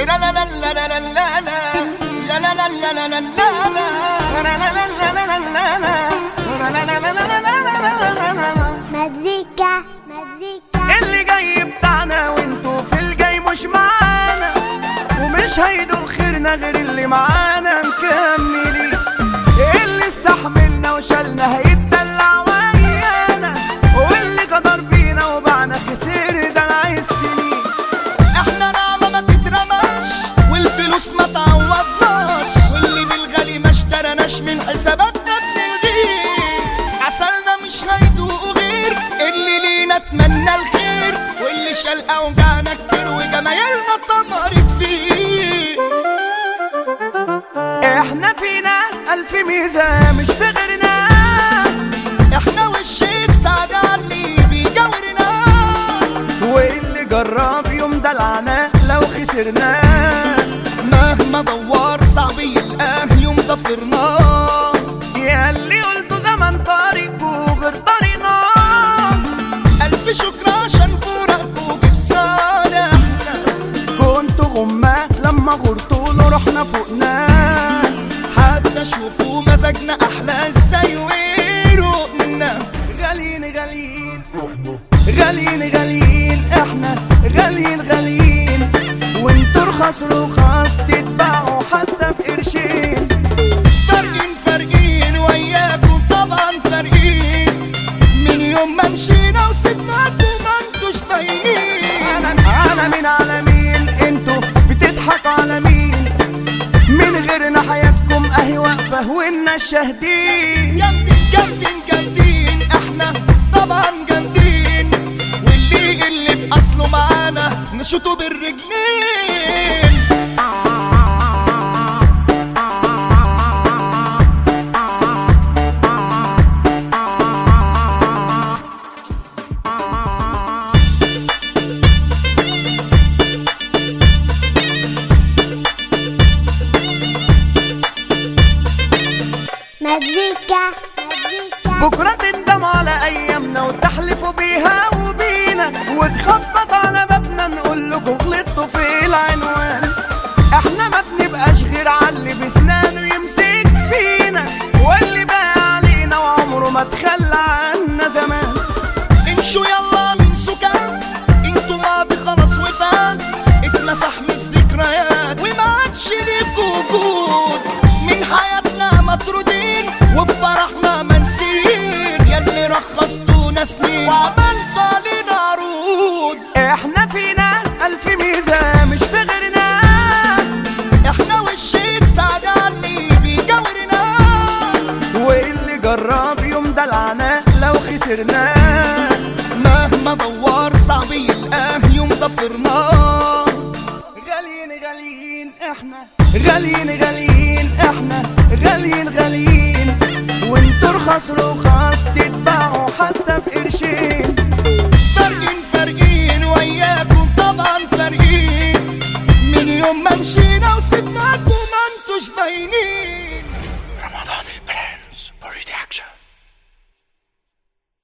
مزيكا اللي جاي بتاعنا وانتو في الجاي مش معانا، ومش هيدوق خيرنا غير اللي معانا مكملين. اللي استحملنا وشالنا هيتدلع ويانا، واللي غدر بينا وبعنا خسر دلع السنين. احنا نعمة ما تترماش والفلوس ما تعوضناش، واللي بالغالي ما اشترناش من حساباتنا بنلغيه. عسلنا مش هيدوقوا غير اللي لينا اتمنى الخير، واللي شال اوجعنا كتير وجمايلنا اتدمرت فيه. احنا فينا الف ميزة مش في غيرنا، احنا والشيخ سعد علي بيجاورنا، واللي جرب يوم دلعنا لو خسرنا. مهما دور صعب يلقاه يوم ضفرنا. يا اللي قلتوا زمن طريقكوا غير طريقنا، الف شكر عشان فراقكوا جه في صالحنا. كنتوا غمة لما غرتوا له رحنا فوقنا، حتى شوفوا مزاجنا احلى ازاي ويروقنا. غاليين غاليين غاليين غاليين، احنا غاليين غاليين، وانتوا رخاص رخاص تتباعوا حتى بقرشين. فارقين وياكم طبعا فارقين، من يوم ما مشينا وسبناكم ما انتوش باينين. على مين انتوا بتضحكوا على مين؟ من غيرنا حياتكم اهي واقفه وإنا الشاهدين. جامدين احنا طبعا جامدين، واللي باصله معانا نشوطه بالرجلين. مزيكا بكرة تندم على أيامنا وتحلفوا بيها وبينا، وتخبط على بابنا نقول لكم غلطتوا في العنوان. احنا ما بنبقاش غير عاللي بسنانه يمسك فينا، واللي بقى علينا وعمره ما تخلى عنا زمان. امشوا يلا من سكات، انتوا ماضي خلاص وفات، اتمسح من الذكريات وما عادش ليكوا وجود. من حياتنا مطرودين وفي فرحنا منسيين، ياللي رخصتونا سنين وعملتوا علينا عروض. احنا فينا الف ميزة مش في غيرنا، احنا والشيخ سعد علي بيجاورنا، واللي جرب يوم دلعنا لو خسرنا. مهما دور صعب يلقاه يوم ضفرنا. غاليين احنا غاليين احنا غاليين وانتوا رخاص رخاص